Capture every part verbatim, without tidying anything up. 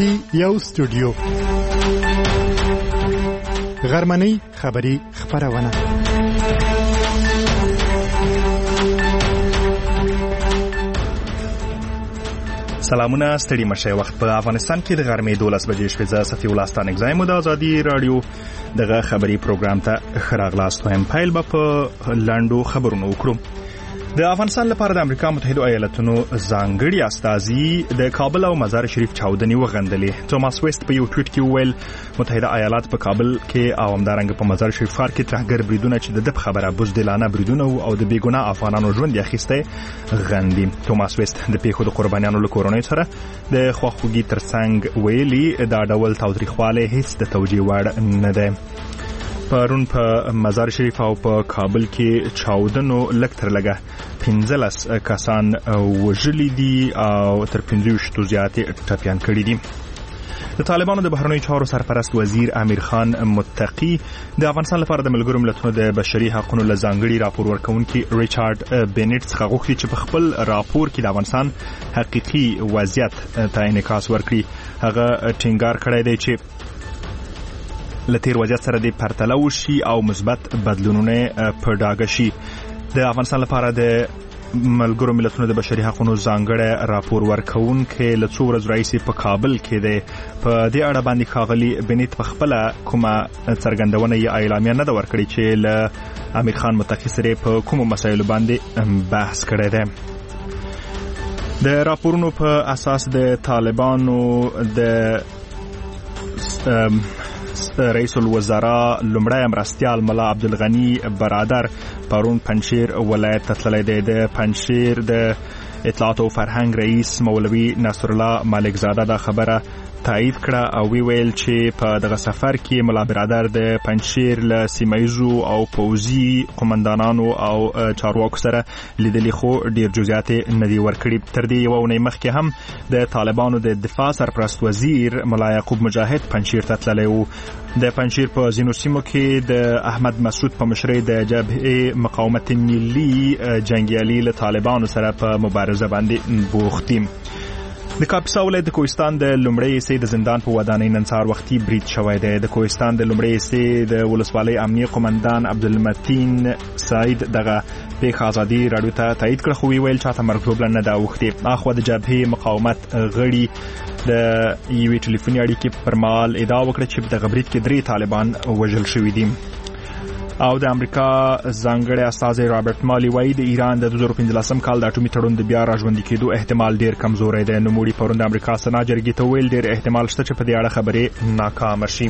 کې یو استودیو غرمنۍ خبری خبرونه سلامونه ستړي مشه وخت په افغانستان کې د غرمې دولس بجې شپې ز صفي ولستان اگزایم د ازادي رادیو دغه خبری پروګرام ته خراغلاست وایم پایل به په لاندو خبرونو وکړو. د افغانستان لپاره د امریکا متحده ایالاتونو ځانګړي استازي د کابل او مزار شریف چاودنې وغندلې. توماس ویست په یو ټویټ کې وویل متحده ایالات په کابل کې او همدارنګ په مزار شریف ښار کې ترهګر بریدونه چې د خبره بزدلانه بریدونه او د بیګناه افغانانو ژوند یې اخیسته غندي. توماس ویست د پیښو د قربانیانو له کورنۍ سره د خواخوږي ترڅنګ ویلي دا ډول تاوتریخوالی هیڅ د توجیه وړ نه دی. پرون په مزار شریف او په کابل کې چاودنو لږ تر لږه پنځلس کسان وژلي دي او تر پنځویشتو زیاتې ټپیان کړي دي. د طالبانو د بهرنیو چارو سرپرست وزیر امیر خان متقی د افغانستان لپاره د ملګرو ملتونو د بشري حقوقو لځانګړي راپور ورکونکي ریچارډ بینټ څخه غوښتي چې په خپل راپور کې د افغانستان حقيقي وضعیت ته انعکاس ورکړي. هغه ټینګار کړی دی چې لتیر وضعیت سره د پرتله وشي او مثبت بدلونونه په ډاګه شي. د افغانستان لپاره د ملګرو ملتونو د بشري حقوقو ځانګړي راپور ورکونکي له څو ورځې راځي په کابل کې دی. په دې اړه باندې ښاغلي بنیت په خپل کومه څرګندونه یا اعلامیه نه دا ورکړي چې له امیر خان متقی سره په کومو مسایلو باندې بحث کړی دی. د راپورونو په اساس د طالبانو د رئیس الوزراء لومړی مرستیال ملا عبدالغنی برادر پرون پنجشیر ولایت ته تللی دی. د پنجشیر د اطلاعات او فرهنګ رئیس مولوي نصر الله ملک زاده دا خبره تایید کړه او وی ویل چې په دغه سفر کې ملا برادر د پنجشیر له سیمایزو او پوځي قومندانانو او چارواکو سره لیدلې خو ډیر جزئیات نه دي ورکړي. تر دې یو ونې مخکې هم د طالبانو د دفاع سرپرست وزیر ملا یعقوب مجاهد پنجشیر ته تللی و. د پنجشیر په ځینو سیمو کې د احمد مسعود په مشرۍ د جبهه مقاومت ملي جنگیالي له طالبانو سره په مبارزه باندې بوخت دي. د کاپیسا ولایت د کوهستان د لومړی حصې د زندان په ودانۍ نن سهار وختي برید شوی دی. د کوهستان د لومړی حصې د ولسوالۍ امنیه قومندان عبدالمتین سعید دغه پیښه ازادي راډیو ته تایید کړه خو ویل چاته مرګ ژوبله نه دا اوښتې. اخوا د جبهې مقاومت غړي د یوې ټلیفوني اړیکې پر مهال ادعا وکړه چې دغه برید کې درې طالبان وژل شوي دي. او د امریکا ځانګړي استازي رابرټ مالي وایي د ایران د دوه زره پنځلسم کال د اټومي تړون د بیا راژوندي کېدو احتمال ډیر کمزوری دی. نوموړي پرون د امریکا سنا جرګې ته ویل ډیر احتمال شته چې په دې اړه خبرې ناکامه شي.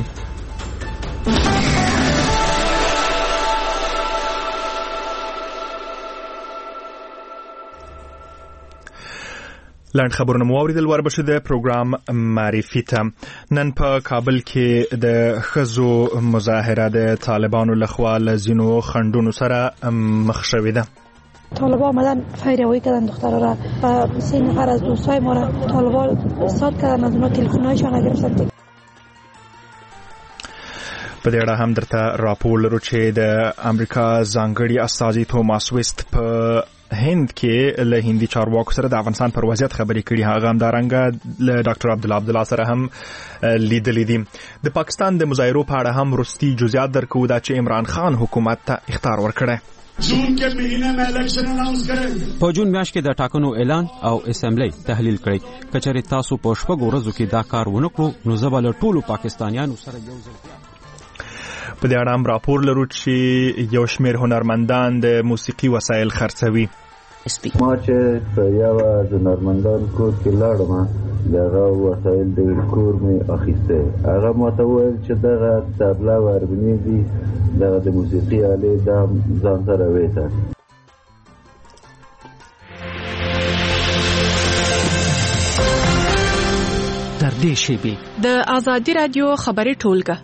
لاند خبرونه مو اوریدل وربشه د پروګرام معرفي ته. نن په کابل کې د ښځو مظاهره د طالبانو لخوا له ځینو خنډونو سره مخ شوې ده. طالبان آمدن فیروایی کردن دخترها را و سه نفر از دوستای ما را طالبان استاد کردن، از اونا تلفن‌هایشان را گرفتن. په دې اړه هم درته راپور لرو چې د امریکا ځانګړي استازي توماس ویست په هند کې له هندي چارواکو سره د افغانستان پر وضعیت خبرې کړي. هغه هم دارنګه له ډاکټر عبدالله عبدالله سره هم لیدلې دي. د پاکستان د مظاهرو په اړه هم وروستي جزئیات درکو دا چې عمران خان حکومت ته اخطار ورکړی. په جون میاشت کې د ټاکنو اعلان او اسمبلی تحلیل کړي. کچېرې تاسو په شپږ ورځو کې دا کار ونه کړو نو زه به له ټولو پاکستانیانو سره یو ځل په دې اړه هم راپور لرو چې یو شمېر هنرمندان د موسیقي وسایل خرڅوي. ما چې په یو هنرمندان کور کې لاړم دغه وسایل د کور مې اخیسته. هغه ماته وویل چې دغه تبله او اربني دي دغه د موسیقي آلې د ځان سره وېته. تر دې شیبې د ازادي رادیو خبري ټولګه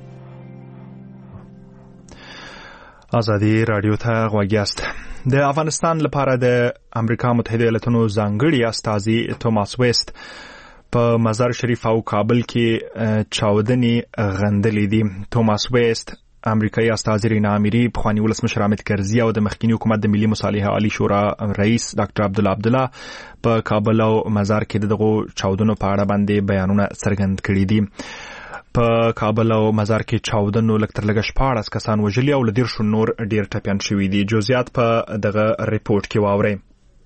ازادي رادیو ته غوږیاست. د افغانستان لپاره د امریکا متحده ایالاتونو ځانګړي استازي توماس ویست په مزار شریف او کابل کې چاودنې غندلې دي. توماس ویست امریکایي استازي رینا امیری، پخوانی ولسمشر حامد کرزي او د مخکینی حکومت د ملي مصالحه عالی شورا رئیس ډاکټر عبدالله عبدالله په کابل او مزار کې دغه چاودنو په اړه باندې بیانونه څرګند کړي دي. په کابل او مزار کې چاودنو لږ تر لږه شپاړس کسان وژلي او له دېرشو نور ډېر ټپیان شوي دي. جزئیات په دغه ریپورت کې واورئ.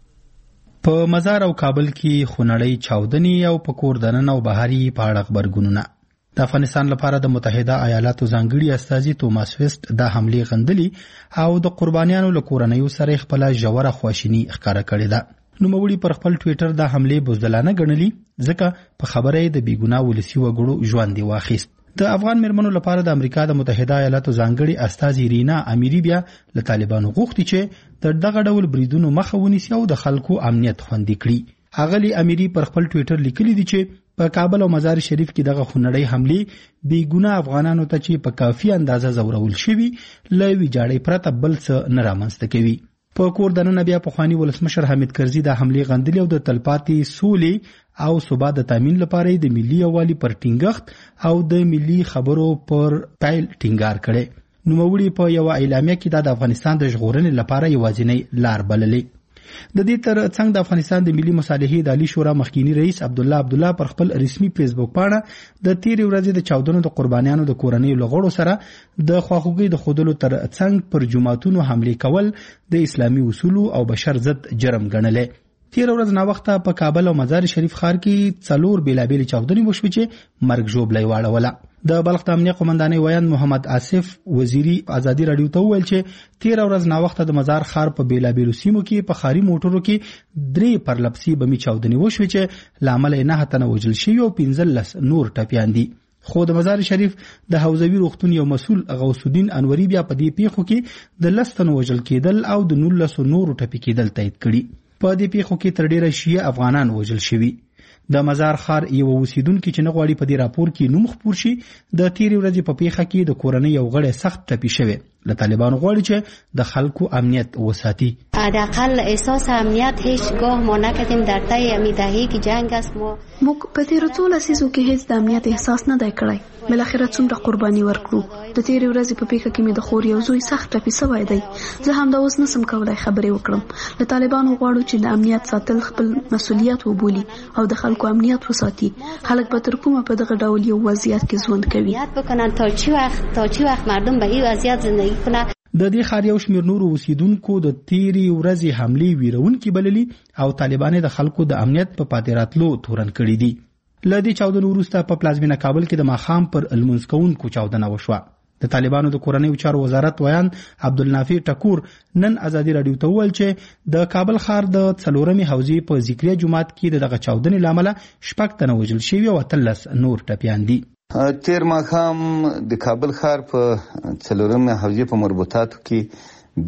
په مزار او کابل کې خونړۍ چاودنې او په کور دننه او بهري په اړه خبرګونونه. د افغانستان لپاره د متحده ایالاتو ځانګړي استازي توماس ویسټ د حملې غندلي او د قربانیانو له کورنیو سره خپل ژوره خواشیني ښکاره کړې ده. نوموړي پر خپل ټویټر د حملې بزدلانه ګڼلي ځکه په خبره یې د بیګناه ولسي وګړو ژوند واخیست. د افغان مېرمنو لپاره د امریکا د متحده ایالاتو ځانګړي استازي رینا امیری بیا له طالبانو غوښتي چې د دغه ډول بریدونو مخه ونیسي او د خلکو امنیت خوندي کړي. اغلی امیری پر خپل ټویټر لیکلي دي چې په کابل او مزار شریف کې دغه خونړۍ حملې بې ګناه افغانانو ته چې په کافي اندازه زورول شوي له ویجاړۍ پرته بل څه نه رامنځته کوي. په کور دننه بیا پخوانی ولسمشر حامد کرزي د حملې غندلي او د تلپاتې سولې او ثبات د تامین لپاره د ملي یووالي پر ټینګښت او د ملي خبرو پر پیل ټینګار کړي. نوموړي په یو اعلامیه کې د افغانستان د ژغورنې لپاره یوازینۍ لار بللې. د دې تر څنګ د افغانستان د ملي مصالحې د عالی شورا مخکینی رئیس عبدالله عبدالله پر خپل رسمي فیسبوک پاڼه د تیرې ورځې د چاودنو د قربانیانو د کورنیو له غړو سره د خواخوږۍ د ښودلو تر څنګ پر جوماتونو حملې کول د اسلامي اصولو او بشر ضد جرم ګڼلی. تیره ورځ ناوخته په کابل او مزار شریف ښار کې څلور بېلابېلې چاودنې وشوې چې مرګ ژوبلی واړوله. د بلخ د امنیه قومندانۍ ویاند محمد آصف وزیری ازادي رادیو ته وویل چې تیره ورځ ناوخته د مزار ښار په بېلابېلو سیمو کې په ښاري موټرو کې درې پرلپسې بمي چاودنې وشوې چې له امله یې نهه تنه وژل شوي او پنځلس نور ټپیان دي. خو د مزار شریف د حوزوي روغتون یو مسؤل غوث الدین انوري بیا په دې پیښو کې د لس تنو وژل کېدل او د نولسو نورو ټپي کېدل تایید کړي. په دې پیښو کې تر ډېره شیعه افغانان وژل شوي. د مزار ښار یو اوسیدونکي چې نه غواړي په دې راپور کې نوم خپور شي د تیرې ورځې په پیښه کې د کورنۍ یو غړی سخت ټپي شوی. له طالبانو غواړي چې د خلکو امنیت وساتي. حداقل احساس امنیت هیچگاه ما نکردیم در طی امی دهه‌ای که جنگ است. ما موږ په تیرو څو لسیزو کې هیڅ د امنیت احساس نه دی کړی. بالاخره څومره قرباني ورکړو. د تیرې ورځې په پیښه کې مې د خور یو زوی سخت ټپي سوی دی. زه همدا اوس نسم کولای خبرې وکړم. له طالبانو غواړو چې د امنیت ساتل خپل مسؤلیت وبولي او د خلکو امنیت وساتي. خلک به تر کومه په دغه ډول یو وضعیت کې ژوند کوي. بکنن تا چی وخت تا چی وخت مردم به این وضعیت زندگی کنه. د دې ښار یو شمېر نورو اوسیدونکو د تیرې ورځې حملې ویرونکي بللي او طالبان د خلکو د امنیت په پاتې راتلو تورن کړي دي. له دې چاودنو وروسته په پلازمینه کابل کې د ماښام پر لمونځ کوونکو چاودنه وشوه. د طالبانو د کورنیو چارو وزارت ویاند عبدالنافع ټکور نن ازادي رادیو ته وویل چې د کابل ښار د څلورمې حوزې په ذکریه جومات کې د دغه چاودنې له امله شپږ تنه وژل شوي او اتلس نور ټپیان دي. تیر ماښام د کابل ښار په څلورمې حوزې په مربوطاتو کې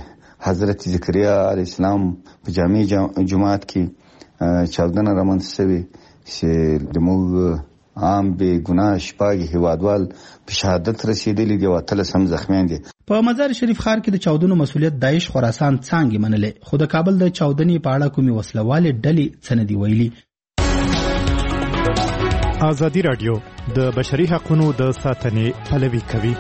د حضرت زکریا علیه السلام په جامع جومات کې چاودنه رامنځته شوې چې د موږ عام بې ګناه شپږ هیوادوال په شهادت رسېدلي دي او اتلس هم زخمیان دي. په مزار شریف ښار کې د چاودنو مسؤلیت داعش خراسان څانګې منلې، خو د کابل د چاودنې په اړه کومې وسلوالې ډلې څه نه دي ویلي. ازادي رادیو د بشري حقوقو د ساتنې پلوي کوي.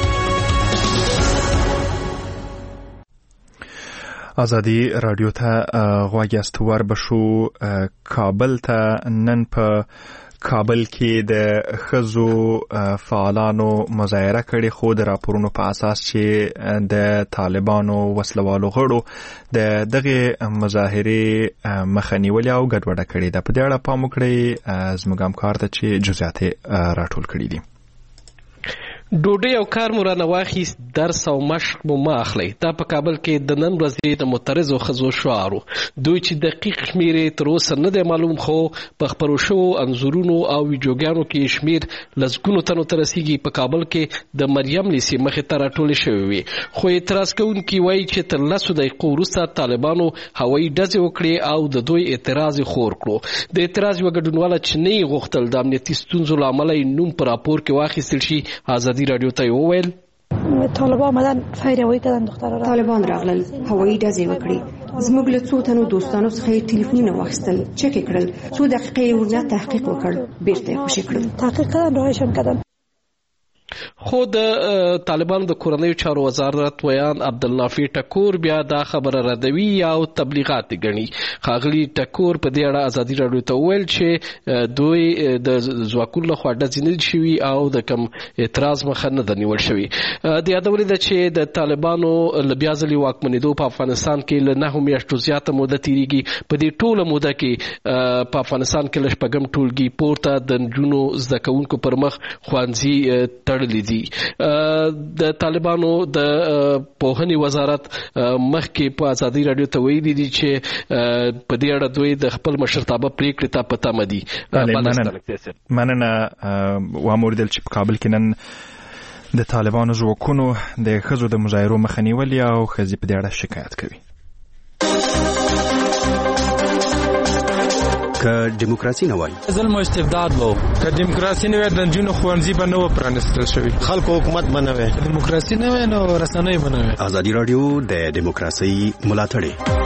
ازادي رادیو ته غواړي استوار بشو. کابل ته نن په کابل کې د خزو فعالانو مظاهره کړې، خو د راپورونو په اساس چې د طالبانو وسلوالو غړو د دغه مظاهرې مخه نیولې او ګډوډه کړې ده. په دې اړه پام وکړئ زموږ همکار ته چې جزئیات راټول کړي دي. ډوډۍ او کار مو رانه واخیست، درس او مشق مو مه اخلئ. دا په کابل کې د نن ورځې د معترضو ښځو شعار و. دوی چې دقیق شمېر یې تر اوسه نه دی معلوم، خو په خپرو شوو انځورونو او ویډیوګانو کې شمېر لسګونو تنو ته رسیږي. په کابل کې د مریم لیسې مخې ته راټولې شوې وې، خو اعتراض کوونکي وایي چې تر لسو دقیقو وروسته طالبانو هوایي ډزې وکړې او د دوی اعتراض یې خور کړو. د اعتراض یوه ګډونواله چې نه یې غوښتل د امنیتي ستونزو له امله یې نوم په راپور کې واخیستل شي، ازادي رادیو ته وویل طالبان آمدن فیر هوایی کردن دخترها را. طالبان راغلل، هوایی ډزې وکړې. زموږ له څو تنو دوستانو څخه یې ټلیفونونه واخیستل، چک یې کړل. څو دقیقې یې ورنه تحقیق وکړ، بیرته یې خوشې کړل. تحقیق کردن، راهشان کردن. خو د طالبانو د کورنیو چارو وزارت ویان عبدالنافع ټکور بیا دا خبره ردوي او تبلیغات غني. خاغلی ټکور په دې اړه ازادي راډیو ته ویل چې دوی د ځواکونو لخوا ډزنیل شوي او د کم اعتراض مخه نه نیول شوي. د یادولې ده چې د طالبانو له بیا ځلې واکمنېدو په افغانستان کې له نهو میاشتو زیاته موده تېرېږي. په دې ټوله موده کې په افغانستان کې له شپږم ټولګي پورته د نجونو زده کوونکو پر مخ ښوونځي تړلي دي. د طالبانو د پوهنې وزارت مخکې په ازادي راډیو ته ویلي دي چې په دې اړه دوی د خپل مشرتابه پریکړې ته په تمه دي. مننه. واموردل چې په کابل کې نن د طالبانو ځواکونو د ښځو د مظاهرو مخه نیولې او ښځې په دې اړه شکایت کوي. که دیموکراسي نه وای ظلم او استبداد وو. که دیموکراسي نه وای د نجونو ښوونځي به نه و پرانیستل شوي. خلکو حکومت به نه وای. دیموکراسي نه وای نو رسنۍ به نه وای. ازادي راډیو د دیموکراسي ملاتړ.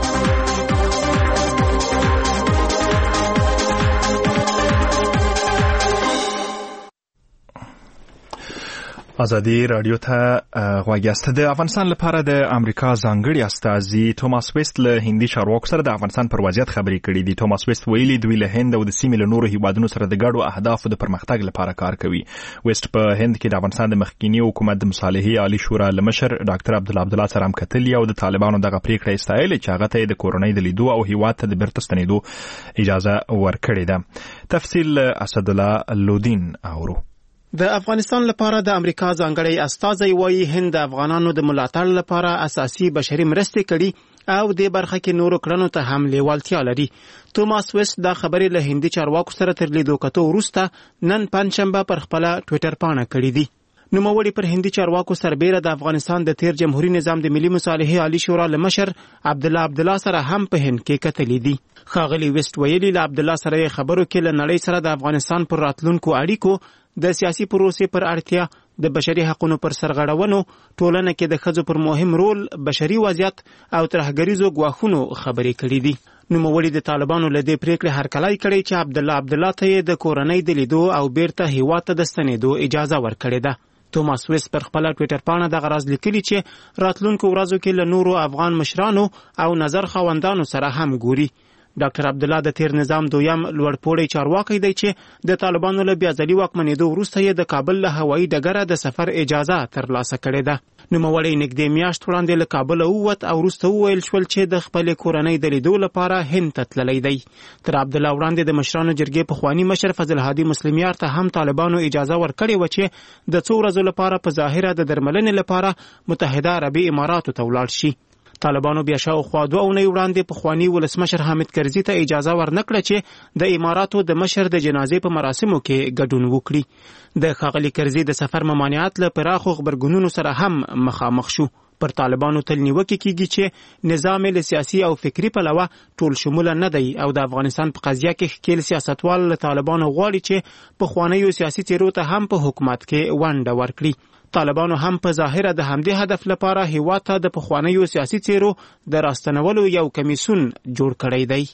ازادي راډیو ته غواړي است. د افغانستان لپاره د امریکا ځانګړي استازي توماس ویست له هندي چارواکو سره د افغانستان پر وضعیت خبرې کړې دي. توماس ویست ویلي دوی له هند او د سیمې له نورو هیوادونو سره د ګډو اهدافو د پرمختګ لپاره کار کوي. ویست په هند کې د افغانستان د مخکینی حکومت د مصالحې عالی شورا له مشر ډاکټر عبدالله عبدالله سره هم کتلي او د طالبانو دغه پریکړه استایلې چې هغه ته د کورنۍ د لیدو او هیواد ته د بیرته ستنېدو اجازه ورکړې ده. تفصیل اسدالله لودین اورو. د افغانستان لپاره د امریکا ځانګړی استازی وایي هند د افغانانو د ملاتړ لپاره اساسي بشري مرستې کړي او د برخه کې نورو کړنو ته هم لیوالتیا لري. توماس ویست دا خبرې له هندي چارواکو سره تر لیدو کتو وروسته نن پنځشنبه پر خپل ټوئیټر پاڼه کړې دي. نوموړي پر هندي چارواکو سربېره د افغانستان د تیر جمهوریت نظام د ملي مصالحې عالی شورا له مشر عبدالله عبدالله سره هم په هند کې کتلي دي. خاغلی ویست ویلي له عبدالله سره خبرو کې له نړۍ سره د افغانستان پر راتلونکو اړیکو، د سیاسي پروسې پر اړتیا، د بشري حقوقو پر سرغړونو، ټولنه کې د ښځو پر مهم رول، بشري وضعیت او ترهګریزو ګواښونو خبرې کړې دي. نوموړي د طالبانو له دې پریکړې هرکلی کړی چې عبدالله عبدالله ته د کورنۍ د لیدو او بیرته هیواد ته د ستنېدو اجازه ورکړې ده. توماس ویست پر خپل ټوئیټر پاڼه دغه راز لیکلي چې راتلونکو ورځو کې له نورو افغان مشرانو او نظر خاوندانو سره هم ګوري. ډاکټر عبدالله د تیر نظام دویم لوړپوړی چارواکی دی چې د طالبانو له بیا ځلي واکمنېدو وروسته یې د کابل له هوایي ډګره د سفر اجازه ترلاسه کړې ده. نوموړی نږدې میاشت وړاندې له کابله ووت او وروسته وویل شول چې د خپلې کورنۍ د لیدو لپاره هند ته تللی دی. تر عبدالله وړاندې د مشرانو جرګې پخواني مشر فضل هادي مسلمیار ته هم طالبانو اجازه ورکړې وه چې د څو ورځو لپاره په ظاهره د درملنې لپاره متحده عربي اماراتو ته ولاړ شي. طالبانو بیا شاوخوا دوه اونۍ وړاندې پخواني ولسمشر حامد کرزي ته اجازه ورنکړه چې د اماراتو د مشر د جنازې په مراسمو کې ګډون وکړي. د ښاغلي کرزي د سفر ممانعت له پراخو غبرګونونو سره هم مخامخ شو. پر طالبانو تل نیوکې کیږي چې نظام له سیاسي او فکری پلوه ټول شموله نه دی او د افغانستان په قضیه کې ښکیل سیاستوال له طالبانو غواړي چې پخوانیو سیاسي څیرو ته هم په حکومت کې ونډه ورکړي. طالبانو هم په ظاهره د همدې هدف لپاره هیواد ته د پخوانیو سیاسي څیرو د راستنولو یو کمیسون جوړ کړی دی.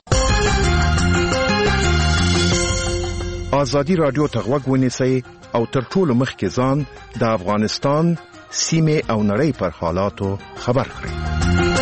ازادي راډیو ته غوږ ونیسئ او تر ټولو مخکې ځان د افغانستان، سیمې او نړۍ پر حالاتو خبر کړئ.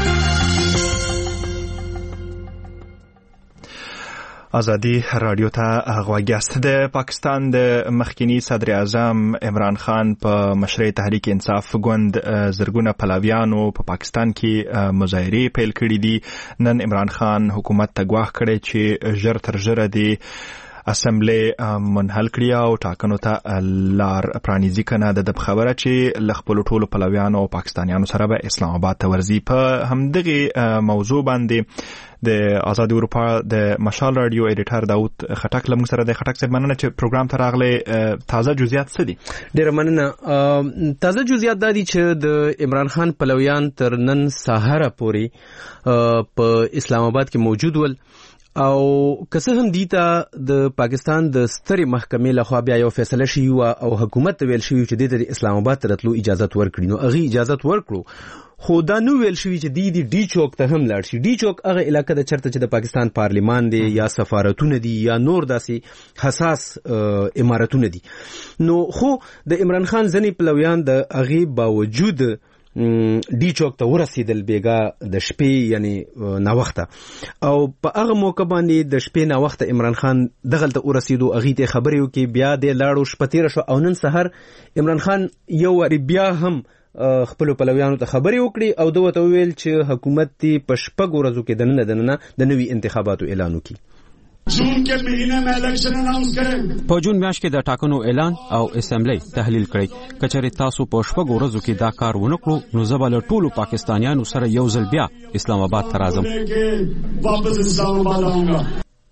ازادي راډیو ته غواړي است. د پاکستان د مخکینی صدر اعظم عمران خان په مشرۍ تحریک انصاف ګوند زرګونه پلاویانو په پاکستان کې مظاهرې پیل کړې دي. نن عمران خان حکومت ته ګواښ کړی چې ژر تر ژره دی اسمبلی منحل کړي او ټاکنو ته لار پرانیزي کنه. د خبره چې ل خپل ټولو پلویانو او پاکستانیانو سره به اسلام آباد ته ورځي. په همدغه موضوع باندې د آزاد اروپا د مشال رادیو ایډیټر داوود خټک لمون سره د خټک صاحب مننه چې پروګرام ته راغله. تازه جزئیات څه دي؟ ډېر مننه. تازه جزئیات دا دي چې د عمران خان پلویان تر نن سهار پورې په اسلام آباد کې موجود ول او که څه هم دیته د پاکستان د سترې محکمې لخوا بیا یو فیصله شوی او حکومت ویل شوی چې د اسلام آباد ته راتلو اجازه ورکړي، نو هغه اجازه ورکړو، خو دا نو ویل شوی چې دی دی ډي چوک ته هم لاړ شي. ډي چوک هغه علاقه د چرته چې د پاکستان پارلیمان دی یا سفارتونه دي یا نور داسې حساس امارتونه دي. نو خو د عمران خان ځنې پلویان د هغه باوجود ډي چوک ته ورسېدل بیګا د شپې یعنی ناوخته، او په هغه موقع باندې د شپې ناوخته عمران خان دغلته ورسېدو، هغه ته خبرې وکړي، بیا د لاړو شپه تېره شو او نن سحر عمران خان یو واری بیا هم خپل پلویانو ته خبرې وکړي او دوی ته ویل چې حکومت تی په شپږ ورځو کې د نن د نن د نوي انتخاباتو اعلان وکړي. جون के महीने में इलेक्शन अनाउंस करें. په جون میاشت کې د ټاکنو اعلان او اسمبلی تحلیل کړي. کچېرې تاسو په شپږ ورځو کې دا کار ونه کړو نو زه به له ټولو پاکستانیانو سره یو ځل بیا اسلام آباد ته راځم. واپس اسلام آباد آؤں گا.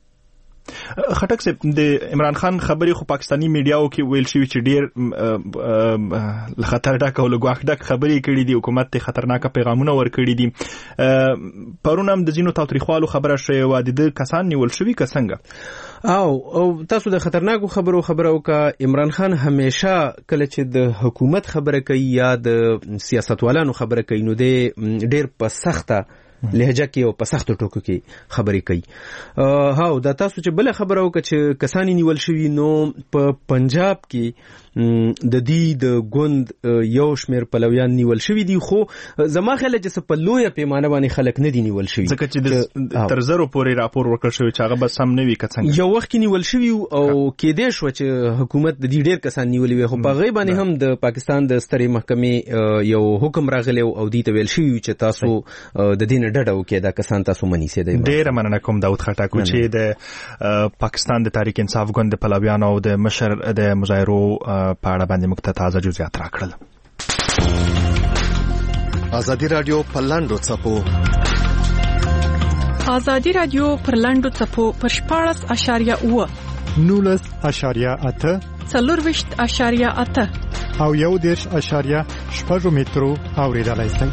خټک صاحب، د عمران خان خبرې خو پاکستانی میډیاو کې ویل شوی چې ډیر خطر ډک او لګواخ ډک خبرې کړې دي، حکومت ته خطرناک پیغامونه ورکړي دي. پرون هم د ځینو تاوتریخوالو خبره شوې و، د کسان نیول شوي که څنګه؟ او او تاسو د خطرناکو خبرو خبره وکړه. عمران خان همیشه کله چې د حکومت خبره کوي یا د سیاستوالانو خبره کوي نو د ډیر په سخته لهجه کې او په سختو ټکو کې خبرې کوي. هاو دا تاسو چې بل خبره وکړه چې کسانی نیول شوي، نو په پنجاب کې د دې د ګوند یو شمیر پلویان نیول شوي دي، خو زما خیال چې په لویه پیمانه باندې خلک نه دي نیول شوي، ځکه چې تر زرو پورې راپور ورکړل شوی چې هغه بس هم نه وي که څنګه. یو وخت کې نیول شوي او کېدای شو چې حکومت د دې ډېر کسان نیولي وي، خو په هغې باندې هم د پاکستان د سترې محکمې یو حکم راغلی او دې ته ویل شوي چې تاسو د دې نه ډډه وکړئ، دا کسان تاسو مه نیسئ. ډېره مننه کوم داود خټک چې د پاکستان د تحریک انصاف ګوند د پلویانو او د مشر د مظاهرو په اړه باندې موږ ته تازه جزئیات راکړل. ازادي رادیو په لاندو څپو ازادي رادیو پر لاندو څپو پر شپاړس اشاریه اوه نولس اشاریه اته څلورویشت اشاریه اته او یو دېرش اشاریه شپږ مترو اوریدلای شئ.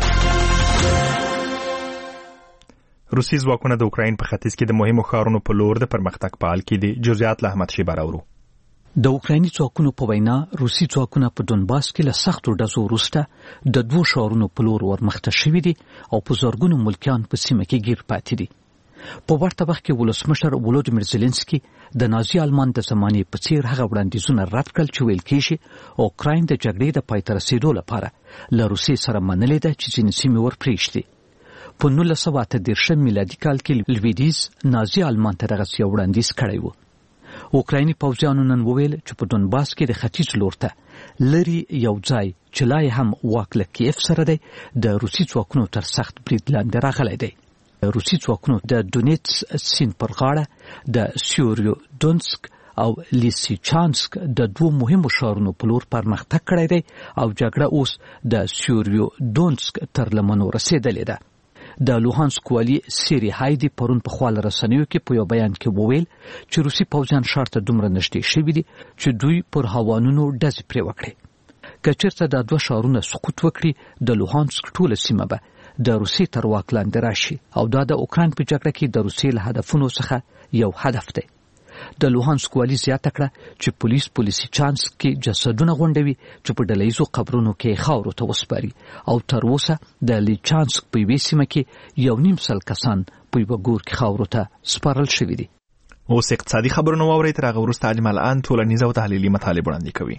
روسي ځواکونه د اوکراین په ختیځ کې د مهمو ښارونو په لور د پرمختګ په حال کې دي. جزئیات له احمد شیبه راوړو. د اوکرایني ځواکونو په وینا روسي ځواکونه په دونباس کې له سختو ډزو وروسته د دوو ښارونو په لور ورمخته شوي دي او په زرګونو ملکیان په سیمه کې ګیر پاتې دي. په ورته وخت کې ولسمشر ولودیمیر زيلنسکي د نازي آلمان د زمانې په څیر هغه وړاندیزونه رد کړل چې ویل کېږي اوکراین د جګړې د پای ته رسېدو لپاره له روسیې سره منلې ده چې ځینې سیمې ورپرېږدي. په نولس سوه اته دېرشم میلادي کال کې لویدیز نازي آلمان ته دغسې یو وړاندیز کړی و. اوکرایني پوځیانو نن وویل چې په دونباس کې د ختیځ لور ته لرې یو ځای چې لا یې هم واک له کیف سره دی د روسي ځواکونو تر سخت برید لاندې راغلی دی. روسي ځواکونو د دونیتس سیند پر غاړه د سیوریودونسک او لیسیچانسک د دوو مهمو ښارونو په لور پرمختګ کړی دی او جګړه اوس د سیوریودونسک تر لمنو رسېدلې ده. د لوهانسک والي سیری هایدي پرون په خپل رسنیو کې په یو بیان کې وویل چې روسي پوځیان ښار ته دومره نږدې شوي دي چې دوی پر هوانونو ډزې پرې وکړي. که چېرته دا دوه ښارونه سقوط وکړي د لوهانسک ټوله سیمه به د روسیې تر واک لاندې راشي او دا د اوکراین په جګړه کې د روسیې له هدفونو څخه یو هدف دی. د لوهانسک والي زیاته کړه چې پولیس پولیسي چانس کې جسدونه غونډوي چې په ډلهیزو قبرونو کې خاورو ته وسپاري او تر اوسه د لیچانسک په یوې سیمه کې یو نیم سل کسان په یوه ګور کې خاورو ته سپارل شوي دي. اوس اقتصادي خبرونه واورئ، تر هغه وروسته علم الان ټولنیز او تحلیلي مطالب وړاندې کوي.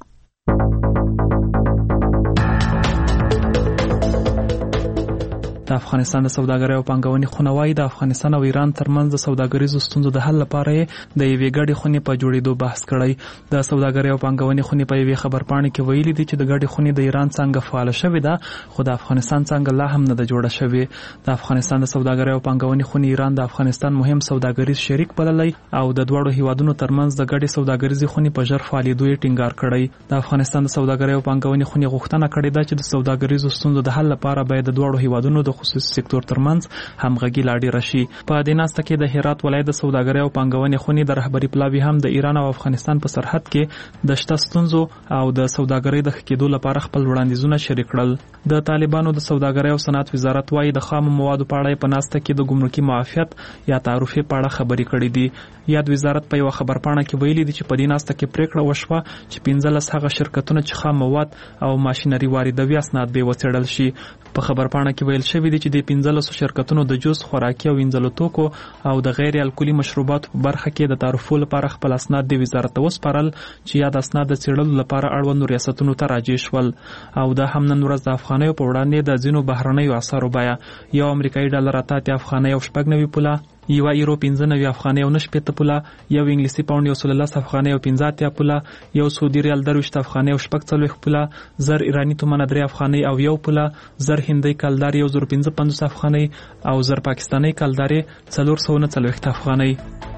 د افغانستان د سوداګرۍ او پانګونې خونه وايي د افغانستان او ایران ترمنځ د سوداګریزو ستونزو د حل لپاره د یوې ګډې خونې په جوړېدو بحث کړی. د سوداګرۍ او پانګونې خونې په یوې خبرپاڼې کې ویلي دي چې د ګډې خونې د ایران څنګه فعال شوې ده خو د افغانستان څنګه لا هم نه ده جوړه شوې. د افغانستان د سوداګرۍ او پانګونې خونې ایران د افغانستان مهم سوداګریز شریک بللی او د دواړو هیوادونو ترمنځ د ګډې سوداګریزې خونې په ژر فعالېدو یې ټینګار کړی. د افغانستان د سوداګرۍ او پانګونې خونې غوښتنه کړې ده چې د سوداګریزو ستونزو د حل لپاره باید د دواړو هیوادونو د او خصوصي سکتور ترمنځ همغږي لا ډیره شي. په دې ناسته کې د هرات ولایت د سوداګرۍ او پانګونې خونې د رهبری پلاوی هم د ایران او افغانستان په سرحد کې د شته ستونزو او د سوداګرۍ د ښه کېدو لپاره خپل وړاندیزونه شریک کړل. د طالبانو د سوداګرۍ او صنعت وزارت وايي د خام موادو په اړه په ناسته کې د ګمرکي معافیت یا تعرفې په اړه خبرې کړې دي. یاد وزارت په یو خبرپاڼه کې ویلي دي چې په دې ناسته کې پریکړه وشوه چې پنځلس هغه شرکتونه چې خام مواد او ماشینري واردوي اسناد به وڅېړل شي. په خبرپاڼه کې ویل شوی دی چې د پنځلس شرکتونو د جوس خوراکي او وینځلو توکو او د غیر الکولي مشروباتو په برخه کې د تعرفو لپاره خپل اسناد د وزارت ته وسپارل چې یاد اسناد د څېړلو لپاره اړوندو ریاستونو ته راجع شول. او دا هم نن ورځ د افغانیو په وړاندې د ځینو بهرنیو اسعارو بیه یو امریکایي ډالر اته اتیا افغانۍ او شپږ نوي پوله، یو یورو پنځه نوي افغانۍ او نه شپېته پوله، یو انګلیسي پاونډ یو سل لس افغانۍ او پنځه اتیا پوله، یو سعودي ریال درویشت افغانۍ او شپږ څلوېښت پوله، زر ایراني تومنه درې افغانۍ او یو پوله، زر هندۍ کلدار یو زر پنځه پنځوس افغانۍ او زر پاکستاني کلدارې څلور سوه نه څلوېښت افغانۍ.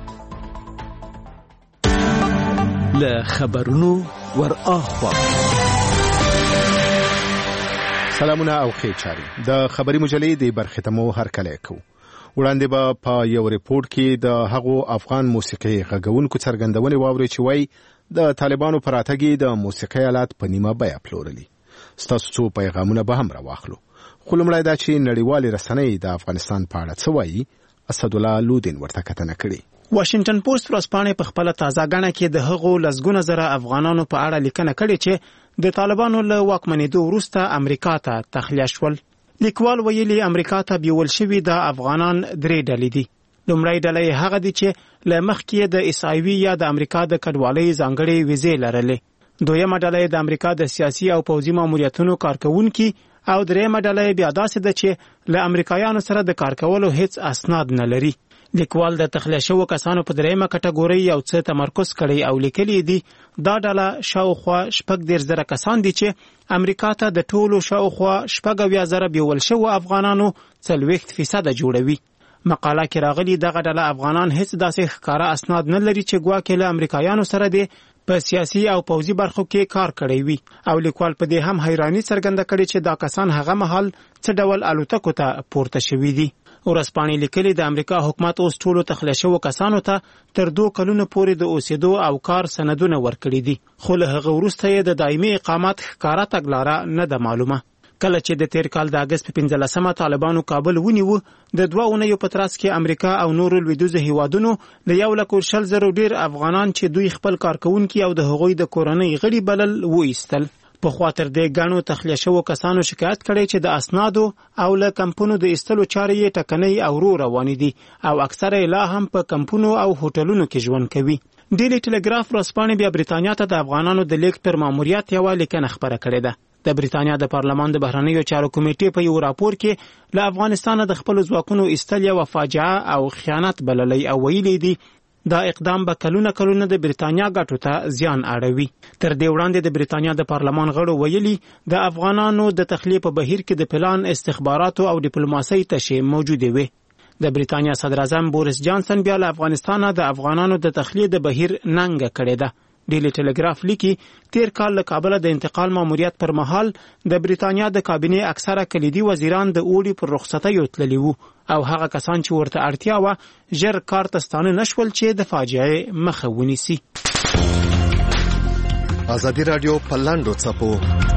له خبرونو ور اخوا سلامونه او خیر چاري د خبري مجلې د برخې ته مو هرکلی کوو. وړاندې به په یو ریپورت کې د هغو افغان موسیقي غږونکو څرګندونې واورئ چې وایي د طالبانو پر راتګ د موسیقي آلات په نیمه بیه پلورلي. ستاسو څو پیغامونه به هم راواخلو. خو لومړی دا چې نړیوالې رسنۍ د افغانستان په اړه څه وایي، اسدالله لودین ورته کتنه کړې. واشنگټن پوسټ ورځپاڼې په خپله تازه ګڼه کې د هغو لسګونه زره افغانانو په اړه لیکنه کړې چې د طالبانو له واکمنېدو وروسته امریکا ته تخلیه شول. لیکوال ویلي امریکا ته بیول شوي د افغانان درې ډلې دي. لومړی ډله یې هغه دي چې له مخکې د اسرائیل یا د امریکا د کډوالۍ ځانګړې ویزې لرلې. دویمه ډله یې د امریکا د سیاسي او پوځي ماموریتونو کارکوونکي او دریمه ډله یې بیا داسې ده چې له امریکایانو سره د کار کولو هیڅ اسناد نه لري. لیکوال د تخلیه شوو کسانو په دریمه کټګورۍ یو څه تمرکز کړی او لیکلی دی دا ډله شاوخوا شپږ دېرش زره کسان دي چې امریکا ته د ټولو شاوخوا شپږ اویا زره بیول شوو افغانانو څلوېښت فیصده جوړوي. مقاله کې راغلي دغه ډله افغانان هیڅ داسې ښکاره اسناد نه لري چې ګواکې له امریکایانو سره دی په سیاسي او پوځي برخو کې کار کړی وي. او لیکوال په دې هم حیراني څرګنده کړې چې دا کسان هغه مهال څه ډول الوتکو ته پورته شوي دي. ورځپاڼې لیکلي د امریکا حکومت اوس ټولو تخلیه شوو کسانو ته تر دوه کلونو پورې د اوسېدو او کار سندونه ورکړي دي، خو له هغه وروسته یې د دایمي اقامت ښکاره تګلاره نه ده معلومه. کله چې د تیر کال د اګست په پنځلسمه طالبانو کابل ونیو، د دوه اونیو په ترڅ کې امریکا او نورو لویدیځو هیوادونو د یو لک شل زرو ډیر افغانان چې دوی خپل کارکوونکي او د هغوی د کورنۍ غړي بلل وایستل. په خاطر د غاڼو تخلیه شوو کسانو شکایت کړي چې د اسنادو او له کمپونو د استلو چارې یې ټکنۍ او رو روانې دي او اکثره لا هم په کمپونو او هوټلونو کې ژوند کوي. ډیلی ټلګراف ورځپاڼې بیا بریتانیا ته د افغانانو د لیک پر ماموریت یوه لیکنه خپره کړې ده. د بریتانیا د پارلمان د بهرنیو چارو کمیټې په یو راپور کې له افغانستان د خپل ځواکونو ایستل یوه فاجعه او خیانت بللی او ویلي دي دا اقدام به کلونه کلونه د بریتانیا ګټو ته زیان اړوي. تر دې وړاندې د بریتانیا د پارلمان غړو ویلي د افغانانو د تخلیه په بهیر کې د پلان استخباراتو او ډیپلوماسۍ تشې موجودې وي. د بریتانیا صدر اعظم بوریس جانسن بیا له افغانستانه د افغانانو د تخلیه د بهیر ننګه کړې ده. ډیلی ټلګراف لیکي تیر کال له کابل د انتقال ماموریت پر مهال د بریتانیا د کابینې اکثره کلیدي وزیران د اوړي پر رخصتیو تللي وو او هغه کسان چې ورته اړتیا وه ژر کار ته ستانه نشول چې د فاجعې مخه ونیسي. ازادي رادیو په لاندو څپو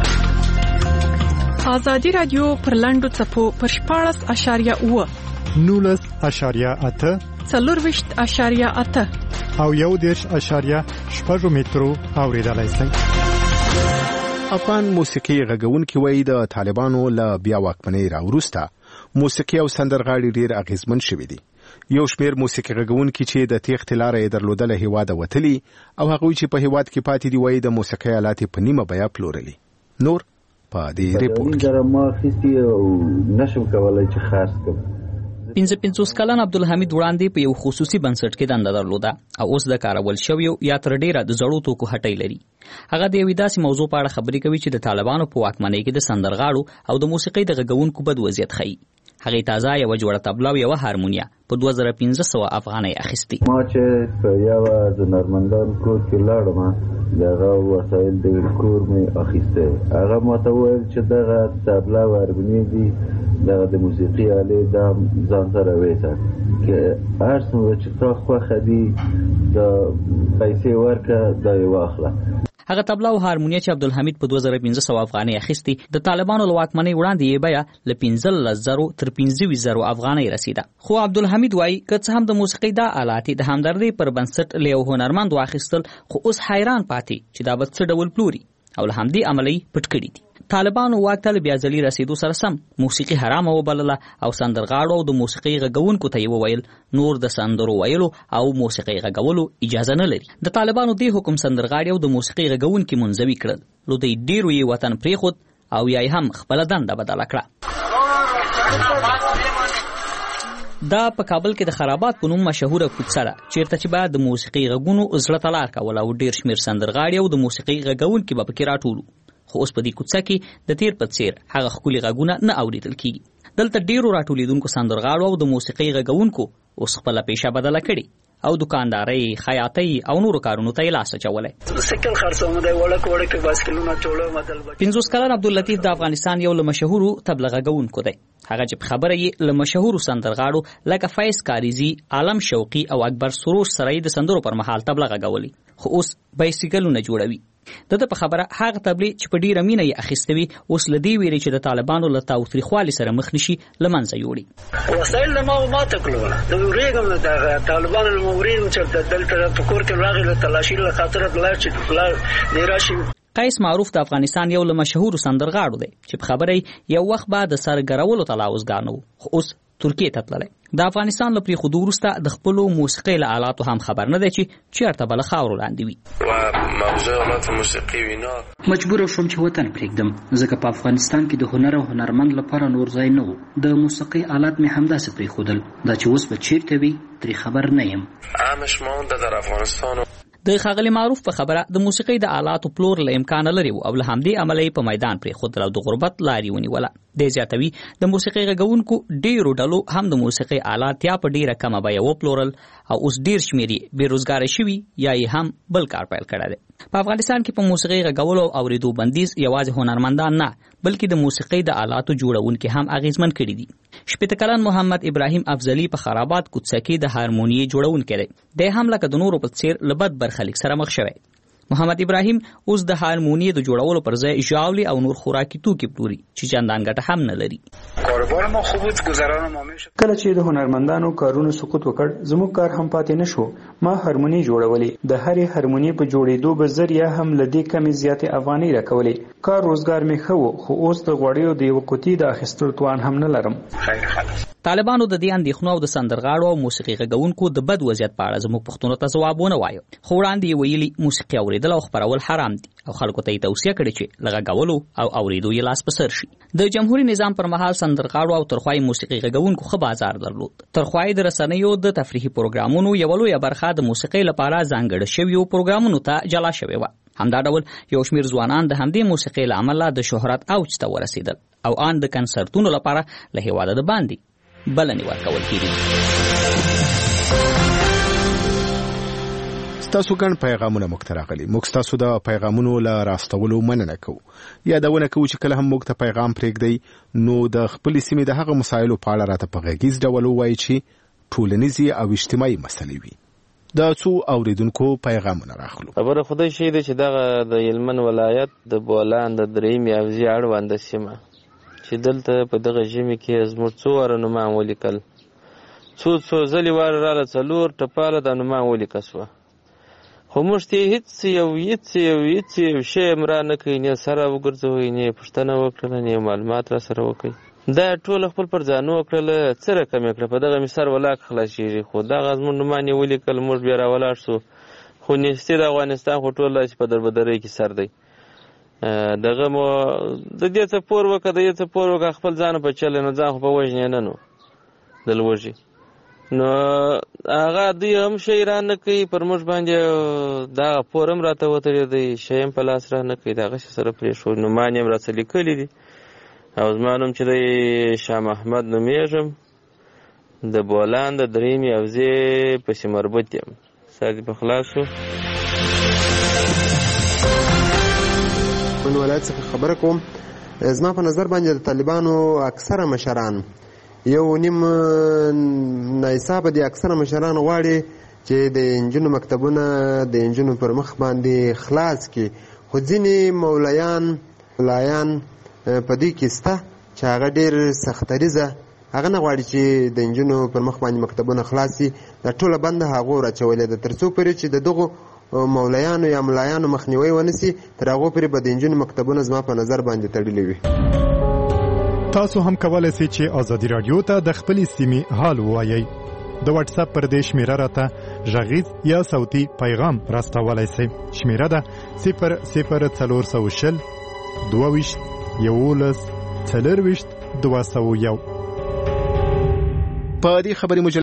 ازادي رادیو پر لاندو څپو پر شپاړس اشاریه اوه نولس اشاریه اته څلورویشت اشاریه اته او یو دېرش اشاریه شپږ مترو اوریدلای شئ. افغان موسیقي غږونکي وایي د طالبانو له بیا واکمنۍ راوروسته موسیقي او سندرغاړي ډیر اغیزمن شوي دي. یو شمیر موسیقي غږونکي چې د تېښتې لاره یې درلودله هیواده وتلي او هغوی چې په هیواد کې پاتې دي وایي د موسیقي آلات په نیمه بیه پلورلي. نور په دې ریپورت کې نشم کولای چې خرڅ کړم. پنځه پنځوس کلن عبدالحمید وړاندې په یو خصوصي بنسټ کې دنده درلوده او اوس د کارول شویو یا تر ډیره د زړو توکو هټۍ لري. هغه د یوې داسې موضوع په اړه خبرې کوي چې د طالبانو په واکمنۍ کې د سندرغاړو او د موسیقۍ د غږونکو بد وضعیت ښیي. هغې تازه یوه جوړه طبله او یوه هارمونیه په دوه زره پنځه سوه افغانۍ اخیستې. ما چې په یوه د نورمندان کور کې لاړم د هغه وسایل د کور مې اخیستی. هغه ما ته وویل چې دغه طبله او هارمونیې دي دغه د موسیقي آلې دا ځان سره ویسه که هر څومره چې تا خوښه دي د پیسې ورکه دا یې واخله. هغه تبله او هارمونیه چې عبدالحمید په دوه زره پنځه سوه افغانۍ اخیستې د طالبانو له واکمنۍ وړاندې یې بیه له پنځلس زرو تر پنځه ویشت زرو افغانۍ رسیده. خو عبدالحمید وایي که څه هم د موسیقۍ دا آلات د همدردۍ پر بنسټ له یو هنرمند واخیستل خو اوس حیران پاتې چې دا به څه ډول پلوري او له همدې امله یې پټ کړي دي. طالبانو واک ته له بیا ځلي رسېدو سره سم موسیقي حرامه وبلله او سندرغاړو او د موسیقۍ غږونکو ته یې وویل نور د سندرو ویلو او موسیقۍ غږولو اجازه نه لري. د طالبانو دې حکم سندرغاړي او د موسیقۍ غږونکي منزوي کړل، نو دوی ډېرو یې وطن پرېښود او یا هم خپله دنده بدله کړه. دا په کابل کې د خرابات په نوم مشهوره کوڅه ده چیرته چې باید د موسیقۍ غږونو زړه ته لار کول او ډېر شمېر سندرغاړي او د موسیقۍ غږونکي به پکې راټولو. خو اوس په دې کوڅه کې د تیر په څیر هغه ښکلي غږونه نه اورېدل کېږي. دلته ډېرو راټولېدونکو سندرغاړو او د موسیقۍ غږونکو اوس خپله پیشه بدله کړې او دکاندارۍ، خیاطۍ او نورو کارونو ته یې لاس اچولی. پنځوس کلن عبداللطیف د افغانستان یو له مشهورو تبله غږونکو دی. هغه چې په خبره یې له مشهورو سندرغاړو لکه فیض کاریزي، عالم شوقي او اکبر سروش سره یې د سندرو پر مهال تبله غږولي، خو اوس بایسکلونه جوړوي. د ده په خبره هغه تبلې چې په ډېره مینه یې اخیستې وي اوس له دې ویرې چې د طالبانو له تاوتریخوالي سره مخ نشي له منځه یوړي. وسایل له ما ماته کړل، د وریږم د طالبانو له مورید چې دلته په کور کې راغی له تلاشي له خاطر بلار چې بلار نه راشي. قیس معروف د افغانستان یو له مشهورو سندرغاړو دی چې په خبره یو وخت به د سر ګرولو ته لاوزګار نه و، خو اوس ترکیې ته تللی. د افغانستان له پرېښودو وروسته د خپلو موسیقۍ له آلاتو هم خبر نه دی چې چېرته به له خاورو لاندې وي. مجبوره شوم چې وطن پرېږدم ځکه په افغانستان کې د هنر او هنرمند لپاره نور ځای نه و. د موسیقۍ آلات مې همداسې پرېښودل، دا چې اوس به چېرته وي ترې خبر نه یم. د ښاغلي معروف په خبره د موسیقۍ د آلاتو پلور له امکانه لرې و او له همدې امله یې په میدان پرېښودل او د غربت لارې ونیوله. دی زیاتوي د موسیقۍ غږونکو ډېرو ډلو هم د موسیقۍ آلات یا په ډېره کمه بیه وپلورل او اوس ډېر شمېر یې بېروزګاره شوي یا یې هم بل کار پیل کړی دی. په افغانستان کې په موسیقۍ غږولو او اورېدو بندیز یوازې هنرمندان نه بلکې د موسیقۍ د آلاتو جوړونکي هم اغېزمن کړي دي. شپېته کلن محمد ابراهیم افضلي په خرابات کوڅه کې د هارمونیې جوړونکی دی. دی هم لکه د نورو په څېر له بد برخلیک سره مخ شوی. محمد ابراهیم اوس د هارمونیې د جوړولو پر ځای ژاولې او نور خوراکي توکي پلوري چې چندان ګټه هم نه لري. کاروبار ما خوب بود، گذران ما میشه. کله چې د هنرمندانو کارونو سقوط وکړ زموږ کار هم پاتې نشو. ما هارمونی جوړولې، د هرې هارمونی په جوړېدو به ذریعہ هم لدې کمې زیاتې افغانۍ راکولې. کار روزګار مې ښه و، خو اوس د غوړیو د یو قوطي د اخیستلو توان هم نه لرم. خیر خلاص. طالبانو د دې اندېښنو او د سندرغاړو او موسیقي غږونکو د بد وضعیت په اړه زموږ پوښتنو ته ځواب ونه وایه، خو وړاندې یې ویلي موسیقي اورېدل او خپرول حرام دي او خلکو ته یې توصیه کړې چې له غږولو او اورېدو یې لاس په سر شي. د جمهوري نظام پر مهال سندرغاړو او ترخوایي موسیقي غږونکو ښه بازار درلود. ترخوایي د رسنیو د تفریحي پروګرامونو یوه لویه برخه د موسیقۍ لپاره ځانګړې شویو پروګرامونو ته جلا شوې وه. همدا ډول یو شمېر ځوانان د همدې موسیقۍ له امله د شهرت اوج ته ورسېدل او آن د کنسرتونو لپاره له هېواده د باندې بلنې ورکول کېږي. ستاسو ګڼ پیغامونه موږ ته راغلي. موږ ستاسو د پیغامونو له راستولو مننه کوو. یادونه کوو چې کله هم موږ ته پیغام پرېږدئ نو د خپلې سیمې د هغه مسایلو په اړه راته په غږیز ډول ووایئ چې ټولنیزې او اجتماعي مسلې وي. دا څو اوریدونکو پیغامونه راخلو. خبره خدای شي ده چې دغه د هلمند ولایت د بولان د درېیمې حوزې اړونده سیمه چې دلته په دغه ژمي کې زموږ څو واره نومان ولیکل، څو څو ځلې واره راله څلور ټپاله د نومان ولیکه شوه، خو موږ ته هېڅ یو هېڅ یو هېڅ یو شی هم را نه کوي، نه سره وګرځوئ، نه یې پوښتنه وکړله، نه یې معلومات را سره وکړئ. دا ټوله خپل پر ځانو وکړله، څه رقم یې کړه، په دغه مې سر ولاک خلاصېږي. خو دغه زموږ نومان یې ولیکل، موږ بیا را ولاړ شو. خو نیستي د افغانستان خو ټول داسې په دربدرۍ کې سر دی. دغه مو د دې څه پور وکړه، د دې څه پور وکړه، خپل ځان په چلې نو ځان خو په وژنې نه نو د لوږې نو هغه دوی هم شی را نه کوي، پر موږ باندې دغه پور هم راته وتړېدی، شی هم په لاس را نه کوي، د هغسې سره پرېښود. نومان یې هم راڅه لیکلي دي او زما نوم چې دی شاه محمد نومېږم، د بولان د درېیمې حوزې پسې مربوط یم. سر دې په خلاص شو. من ولایت څخه خبره کوم. زما په نظر باندې د طالبانو اکثره مشران یو نیم نایصابه دي، اکثره مشران غواړي چې د انجونو مکتبونه د انجونو پر مخ باندې خلاص کړي، خو ځینې مولایان مولایان په دې کې شته چې هغه ډېر سختریزه، هغه نه غواړي چې د انجونو پر مخ باندې مکتبونه خلاص شي، دا ټوله بنده هغو راچولې ده، تر څو پورې چې د دغو مولایانو یا ملایانو مخنیوی ونسی تر هغو پورې به د انجونو مکتبونه زما په نظر باندې تړلي وي. تاسو هم کولای شئ چې ازادي رادیو ته د خپلې سیمې حال ووایئ. د واتس اپ پر دې شمیره راته غږیز یا صوتي پیغام راستولای شئ. شمیره ده صفر صفر څلور سوه شل دوه ویشت یولس څلور ویشت دوه سوه یو. په دې خبرې